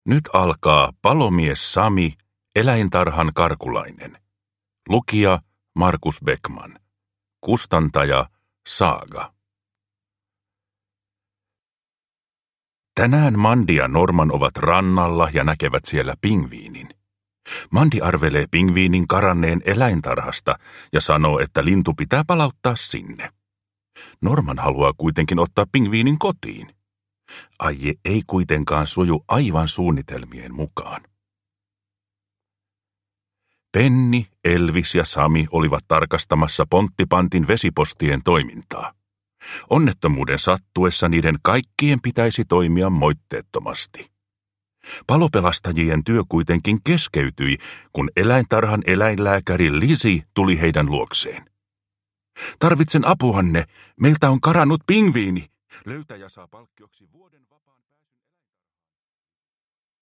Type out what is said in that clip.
Nyt alkaa Palomies Sami, eläintarhan karkulainen. Lukija Markus Beckman. Kustantaja Saaga. Tänään Mandi ja Norman ovat rannalla ja näkevät siellä pingviinin. Mandi arvelee pingviinin karanneen eläintarhasta ja sanoo, että lintu pitää palauttaa sinne. Norman haluaa kuitenkin ottaa pingviinin kotiin. Aie ei kuitenkaan suju aivan suunnitelmien mukaan. Penni, Elvis ja Sami olivat tarkastamassa Ponttipantin vesipostien toimintaa. Onnettomuuden sattuessa niiden kaikkien pitäisi toimia moitteettomasti. Palopelastajien työ kuitenkin keskeytyi, kun eläintarhan eläinlääkäri Lizzie tuli heidän luokseen. Tarvitsen apuanne, meiltä on karannut pingviini. Löytäjä saa palkkioksi vuoden vapaan